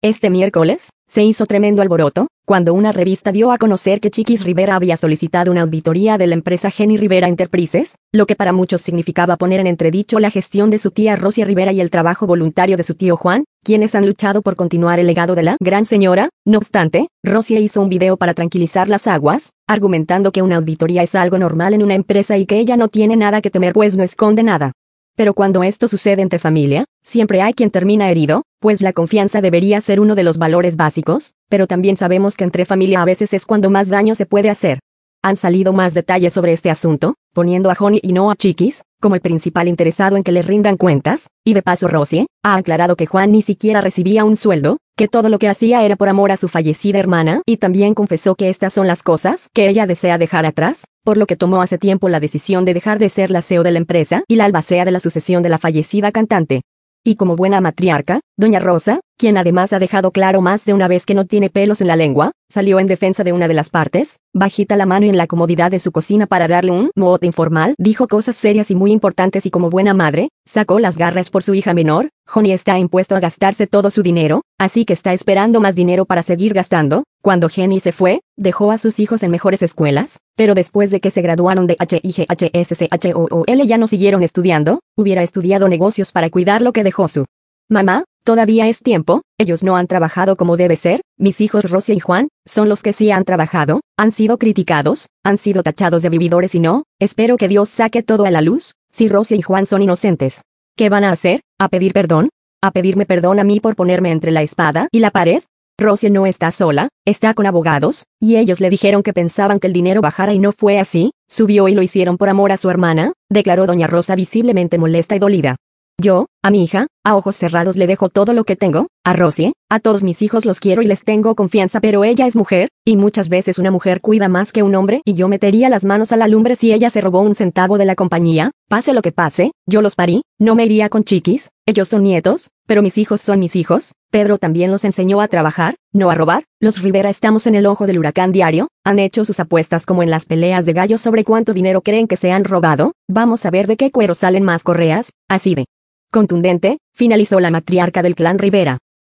Este miércoles, se hizo tremendo alboroto, cuando una revista dio a conocer que Chiquis Rivera había solicitado una auditoría de la empresa Geni Rivera Enterprises, lo que para muchos significaba poner en entredicho la gestión de su tía Rosia Rivera y el trabajo voluntario de su tío Juan, quienes han luchado por continuar el legado de la gran señora. No obstante, Rosia hizo un video para tranquilizar las aguas, argumentando que una auditoría es algo normal en una empresa y que ella no tiene nada que temer pues no esconde nada. Pero cuando esto sucede entre familia, siempre hay quien termina herido, pues la confianza debería ser uno de los valores básicos, pero también sabemos que entre familia a veces es cuando más daño se puede hacer. Han salido más detalles sobre este asunto, poniendo a Joni y no a Chiquis como el principal interesado en que le rindan cuentas, y de paso Rosie ha aclarado que Juan ni siquiera recibía un sueldo, que todo lo que hacía era por amor a su fallecida hermana, y también confesó que estas son las cosas que ella desea dejar atrás, por lo que tomó hace tiempo la decisión de dejar de ser la CEO de la empresa y la albacea de la sucesión de la fallecida cantante. Y como buena matriarca, doña Rosa, quien además ha dejado claro más de una vez que no tiene pelos en la lengua, salió en defensa de una de las partes, bajita la mano y en la comodidad de su cocina para darle un mote informal, dijo cosas serias y muy importantes y como buena madre, sacó las garras por su hija menor. Joni está impuesto a gastarse todo su dinero, así que está esperando más dinero para seguir gastando. Cuando Jenny se fue, dejó a sus hijos en mejores escuelas, pero después de que se graduaron de HIGHSCHOOL ya no siguieron estudiando, hubiera estudiado negocios para cuidar lo que dejó su mamá. Todavía es tiempo, ellos no han trabajado como debe ser, mis hijos Rosia y Juan, son los que sí han trabajado, han sido criticados, han sido tachados de vividores y no, espero que Dios saque todo a la luz. Si Rosia y Juan son inocentes, ¿qué van a hacer? ¿A pedir perdón? ¿A pedirme perdón a mí por ponerme entre la espada y la pared? Rosia no está sola, está con abogados, y ellos le dijeron que pensaban que el dinero bajara y no fue así, subió y lo hicieron por amor a su hermana, declaró doña Rosa visiblemente molesta y dolida. Yo, a mi hija, a ojos cerrados le dejo todo lo que tengo, a Rosie, a todos mis hijos los quiero y les tengo confianza, pero ella es mujer, y muchas veces una mujer cuida más que un hombre, y yo metería las manos a la lumbre si ella se robó un centavo de la compañía. Pase lo que pase, yo los parí, no me iría con Chiquis, ellos son nietos, pero mis hijos son mis hijos. Pedro también los enseñó a trabajar, no a robar. Los Rivera estamos en el ojo del huracán diario, han hecho sus apuestas como en las peleas de gallos sobre cuánto dinero creen que se han robado, vamos a ver de qué cuero salen más correas, así de contundente, finalizó la matriarca del clan Rivera.